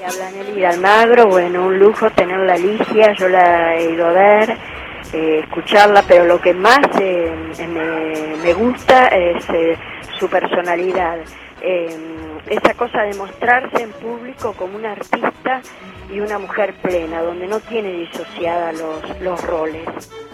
habla Nelly de Almagro. Bueno, un lujo tenerla a Ligia, yo la he ido a ver, escucharla, pero lo que más me gusta es su personalidad, esa cosa de mostrarse en público como una artista y una mujer plena, donde no tiene disociada los roles.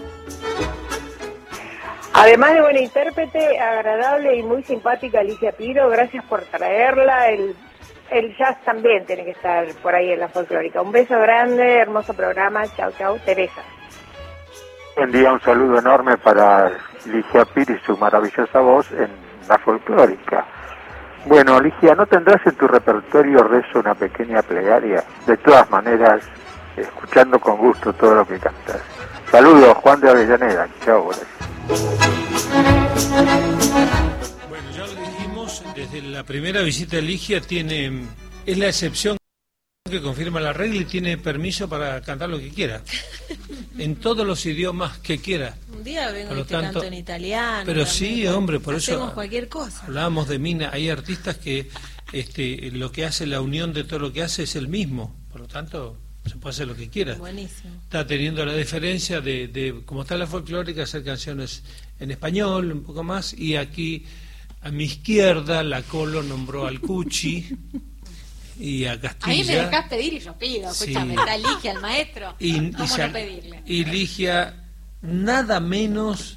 Además de buena intérprete, agradable y muy simpática Ligia Piro, gracias por traerla. El jazz también tiene que estar por ahí en la folclórica. Un beso grande, hermoso programa. Chau, chau, Teresa. Buen día, un saludo enorme para Ligia Piro y su maravillosa voz en la folclórica. Bueno, Ligia, ¿no tendrás en tu repertorio rezo una pequeña plegaria? De todas maneras, escuchando con gusto todo lo que cantas. Saludos, Juan de Avellaneda. Chao, gracias. Bueno, ya lo dijimos, desde la primera visita de Ligia es la excepción que confirma la regla y tiene permiso para cantar lo que quiera, en todos los idiomas que quiera. Un día vengo y te canto en italiano. Pero sí, hombre, por eso hacemos cualquier cosa. Hablábamos de Mina, hay artistas que lo que hace, la unión de todo lo que hace es el mismo, por lo tanto se puede hacer lo que quiera. Buenísimo. Está teniendo la diferencia de como está la folclórica, hacer canciones en español, un poco más, y aquí a mi izquierda la Colo nombró al Cuchi y a Castilla. Ahí me dejás pedir y yo pido, escúchame, sí. Está Ligia, el maestro, ¿cómo no pedirle? Y Ligia, nada menos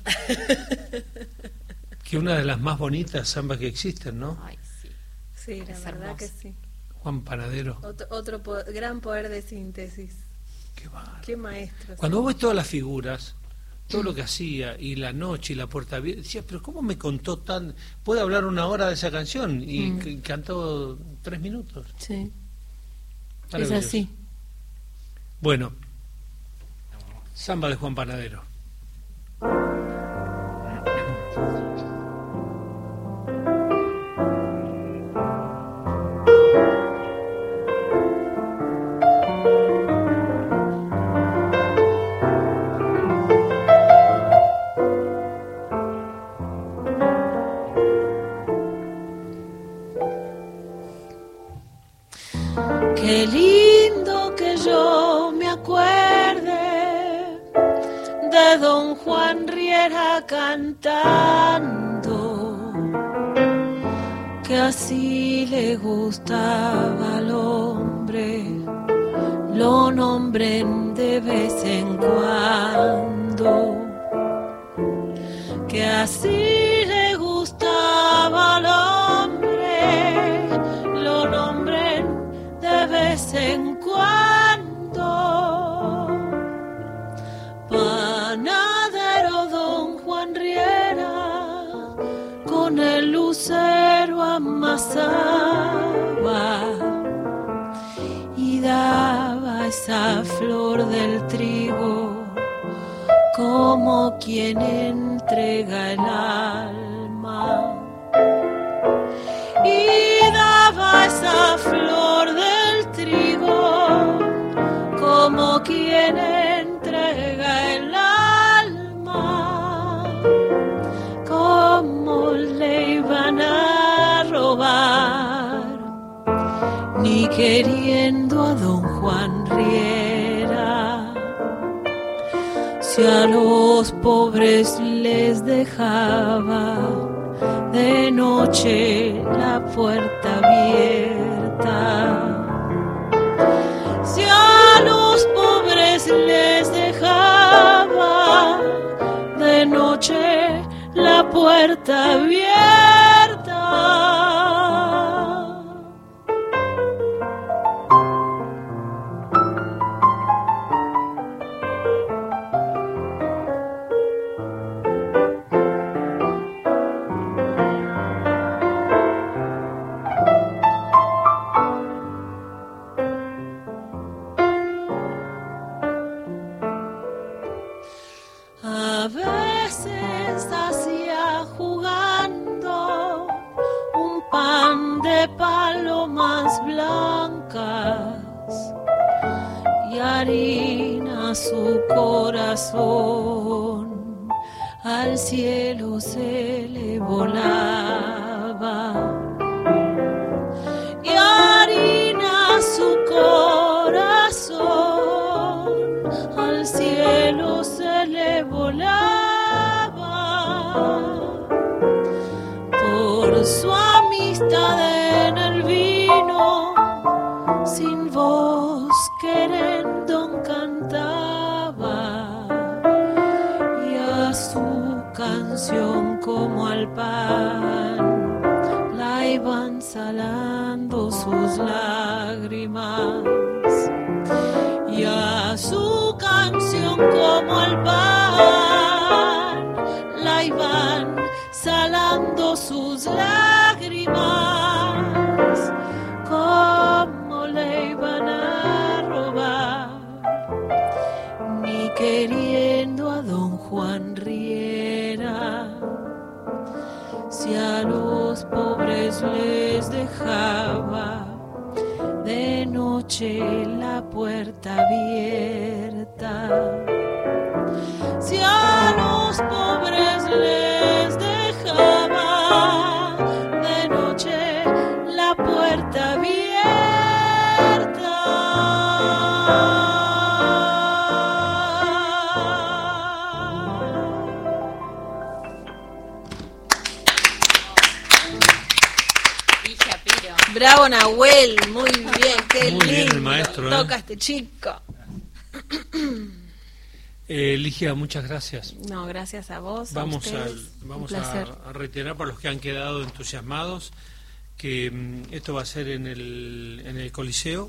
que una de las más bonitas zambas que existen, ¿no? Ay, sí. Sí, la verdad hermoso. Que sí. Juan Panadero. Otro gran poder de síntesis. Qué maestro. Cuando vos ves todas las figuras, todo lo que hacía, y la noche, y la puerta abierta, decías, pero ¿cómo me contó tan...? Puede hablar una hora de esa canción, y cantó 3 minutos. Sí. Es así. Bueno, samba de Juan Panadero. Qué lindo que yo me acuerde de don Juan Riera cantando, que así le gustaba al hombre, lo nombren de vez en cuando, que así le gustaba al hombre, lo nombren de vez en cuando. Panadero don Juan Riera con el lucero amasaba y daba esa flor del trigo como quien entrega el alma, y daba esa flor del trigo como quien entrega el alma. ¿Cómo le iban a robar? Ni queriendo a don Juan Riera, si a los pobres les dejaba de noche la puerta abierta, si a los pobres les dejaba de noche la puerta abierta. A veces hacía jugando un pan de palomas blancas y harina su corazón al cielo se le volaba, y harina su corazón su amistad en el vino, sin voz querendo cantaba, y a su canción como al pan la iban salando sus lágrimas, y a su canción como al pan la iban salando sus lágrimas, como le iban a robar, ni queriendo a don Juan Riera, si a los pobres les dejaba de noche la puerta abierta, si a los pobres les dejaba de noche la puerta abierta. Bravo, Nahuel, muy bien, qué muy lindo. Bien el maestro, toca este chico. Ligia, muchas gracias. No, gracias a vos. Vamos a reiterar para los que han quedado entusiasmados que esto va a ser en el Coliseo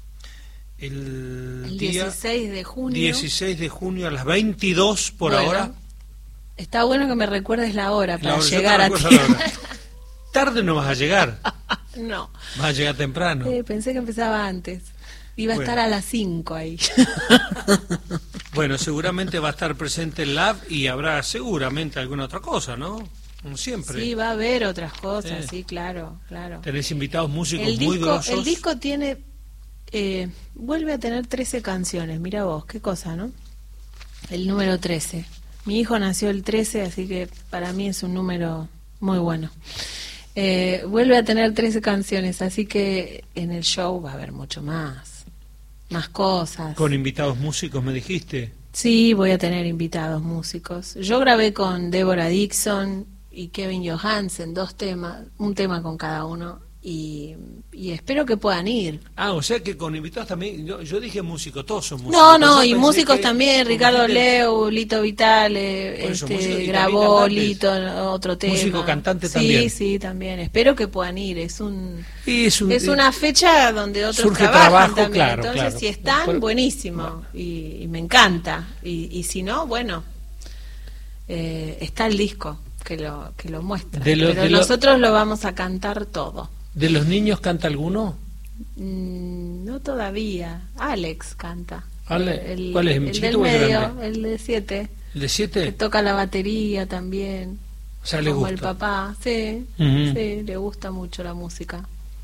el día 16 de junio. 16 de junio a las 22 por ahora. Está bueno que me recuerdes la hora para llegar a ti. Tarde no vas a llegar. No. Vas a llegar temprano. Pensé que empezaba antes. Iba a estar a las 5 ahí. Bueno, seguramente va a estar presente el Lab y habrá seguramente alguna otra cosa, ¿no? Como siempre. Sí, va a haber otras cosas, sí, claro. Tenés invitados músicos muy grosos. El disco tiene... vuelve a tener 13 canciones, mira vos, qué cosa, ¿no? El número 13. Mi hijo nació el 13, así que para mí es un número muy bueno. Vuelve a tener 13 canciones, así que en el show va a haber mucho más cosas. ¿Con invitados músicos me dijiste? Sí, voy a tener invitados músicos. Yo grabé con Deborah Dixon y Kevin Johansen 2 temas, un tema con cada uno, y espero que puedan ir. O sea que con invitados también, yo dije músicos, todos son músicos. No, y músicos también, Ricardo Leu, Lito Vitale, grabó Lito otro tema. Músico cantante también. Sí, también. Espero que puedan ir. Es una fecha donde otros trabajan también. Claro, entonces, si están, buenísimo. Y me encanta. Y si no, bueno, está el disco que lo muestra. Pero nosotros lo vamos a cantar todo. ¿De los niños canta alguno? No todavía. Alex canta. ¿Cuál es? El del medio, el de 7. ¿El de 7? Que toca la batería también. O sea, le como gusta. El papá, sí, sí, le gusta mucho la música.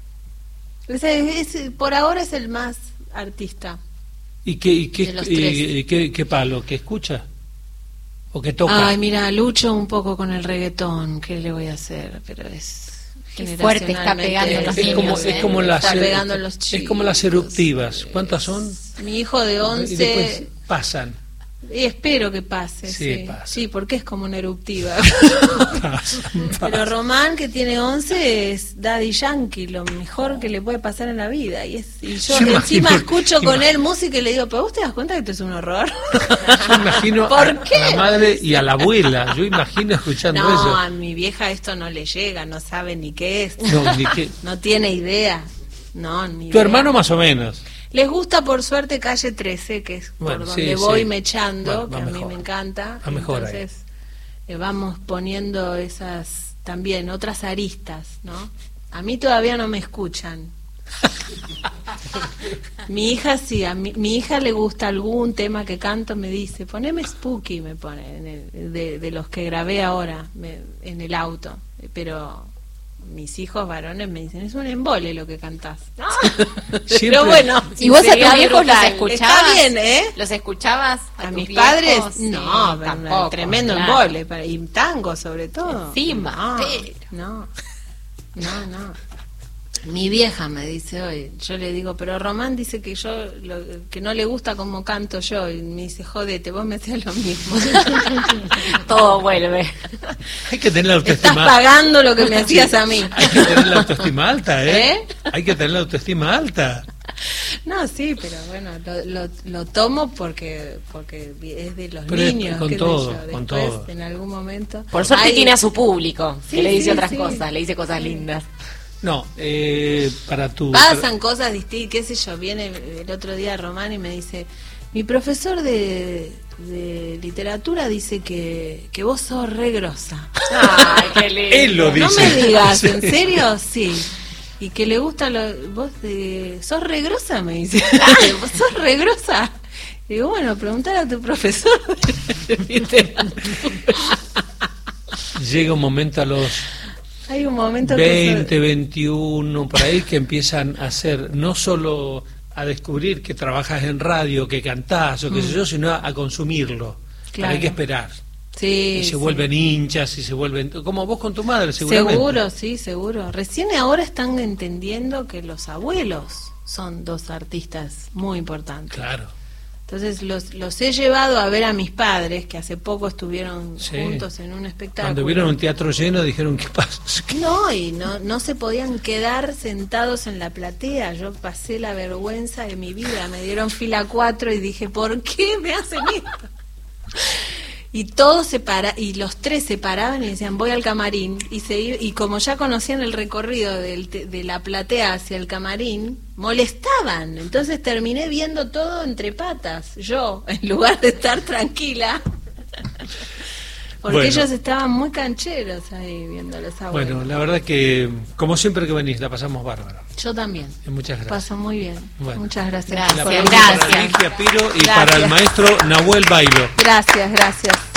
Por ahora es el más artista. ¿Y qué palo? ¿Qué escucha? ¿O qué toca? Ay, mira, lucho un poco con el reggaetón. ¿Qué le voy a hacer? Pero es... Qué fuerte está pegando los niños. Es como las chicos. Es como las eruptivas. ¿Cuántas son? Mi hijo de 11... Y después pasan. Y espero que pase. Sí, pasa. Sí, porque es como una eruptiva. Pasa. Pero Román, que tiene 11, es Daddy Yankee, lo mejor que le puede pasar en la vida. Y yo encima escucho con él música y le digo, ¿pero vos te das cuenta que esto es un horror? Yo imagino a la madre y a la abuela. Yo imagino escuchando eso. No, a mi vieja esto no le llega, no sabe ni qué es. No tiene idea. No, ni tu hermano más o menos. Les gusta, por suerte, Calle 13, que es por donde voy mechando, que a mí me encanta. Entonces vamos poniendo esas también, otras aristas, ¿no? A mí todavía no me escuchan. Mi hija sí, mi hija le gusta algún tema que canto, me dice, poneme Spooky, me pone, de los que grabé ahora en el auto, pero... Mis hijos varones me dicen, es un embole lo que cantás. Pero bueno, ¿y vos a tus viejos los escuchabas? Está bien, ¿eh? ¿Los escuchabas a mis padres? No, tampoco, tremendo embole, y tango sobre todo. Encima, no. Mi vieja me dice hoy, yo le digo, pero Román dice que que no le gusta como canto yo, y me dice, jodete, vos me haces lo mismo. Todo vuelve. Hay que tener la autoestima. Estás pagando lo que me hacías a mí. Hay que tener la autoestima alta, ¿eh? Hay que tener la autoestima alta. No, sí, pero bueno, lo tomo porque es de los niños. Con todo, con todo. En algún momento. Por suerte tiene a su público, Sí, que le dice sí, otras sí. cosas, le dice cosas lindas. No, para tu... Pasan cosas distintas, qué sé yo, viene el otro día Román y me dice, mi profesor de literatura dice que vos sos re grosa. Ay, qué lindo. Él lo dice. No me digas, ¿en serio? Sí. Y que le gusta vos sos re grosa, me dice. ¿Vos sos re grosa? Digo, bueno, preguntar a tu profesor de literatura. Llega un momento a los Hay un momento 20, 21, por ahí, que empiezan a hacer, no solo a descubrir que trabajas en radio, que cantás o qué sé yo, sino a consumirlo. Claro. Hay que esperar. Sí, Y se sí. vuelven hinchas y se vuelven... Como vos con tu madre, seguramente. Seguro, sí, seguro. Recién ahora están entendiendo que los abuelos son dos artistas muy importantes. Claro. Entonces los he llevado a ver a mis padres, que hace poco estuvieron Sí. juntos en un espectáculo. Cuando vieron un teatro lleno dijeron, ¿qué pasa? No, y no se podían quedar sentados en la platea. Yo pasé la vergüenza de mi vida. Me dieron fila 4 y dije, ¿por qué me hacen esto? Y todos y los tres se paraban y decían, voy al camarín. Y como ya conocían el recorrido de la platea hacia el camarín, molestaban. Entonces terminé viendo todo entre patas, yo, en lugar de estar tranquila. Porque Bueno. ellos estaban muy cancheros ahí viendo a los abuelos. Bueno, la verdad que, como siempre que venís, la pasamos bárbaro. Yo también. Y muchas gracias. Paso muy bien. Bueno. Muchas gracias. Gracias. El aplauso para Ligia Piro y Gracias. para el maestro Nahuel Bailo. Gracias, gracias.